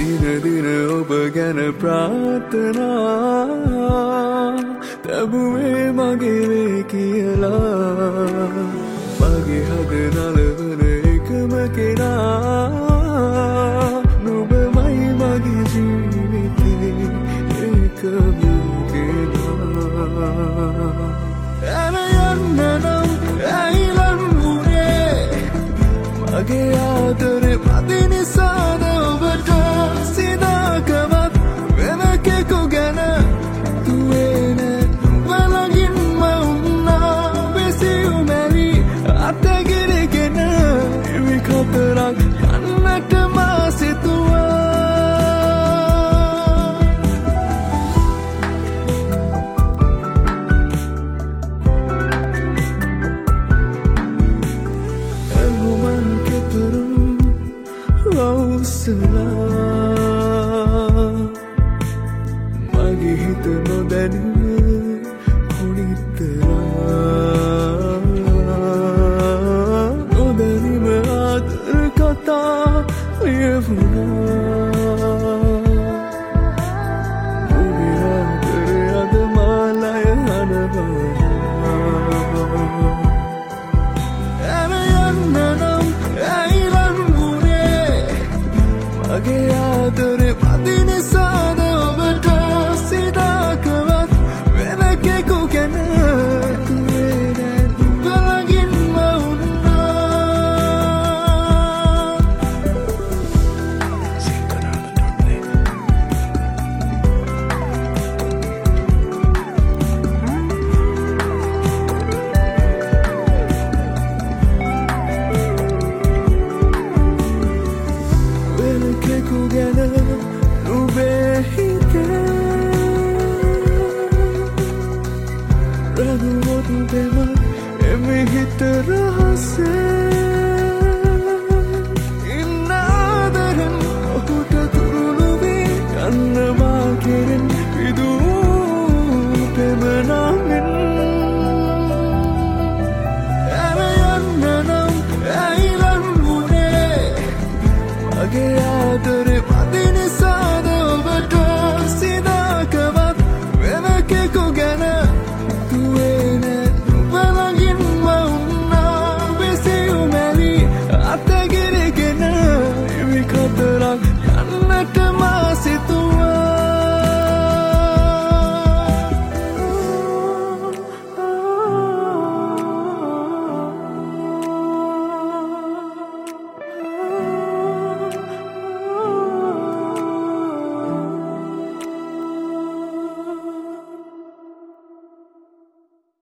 दिन ඔබ ගැන ප්‍රාර්ථනා තැබුවේ මගේ වේ කියලා මගේ හද නලවන එකම කෙනා නුඹමයි මගේ ජීවිතේ එකම කෙනා ඇන යන්න නම් ඇයිලන් වුණේ මගේ ආදරේ මදි නිසාද ඔබට සිනාකමත් වෙන කෙකු ගැන දුවේ නෑ වලගින්ම උන්නා බෙසියු මැරි අතගිරගෙන ඉවි කතරක් යන්නට මා සිතුවා ඇහුමන් කෙතුරුම් වවුසලා මගේ හිත නොදැනුව හොනිතරා නොදැනිම ආදර කතා ලියවුණා ඔබේ ආදරය අද මාලය හනවනවා ඇන යන්න නම් ඇයිලන් වුණේ මගේ ආදරේ මදි නිසාද ඔබට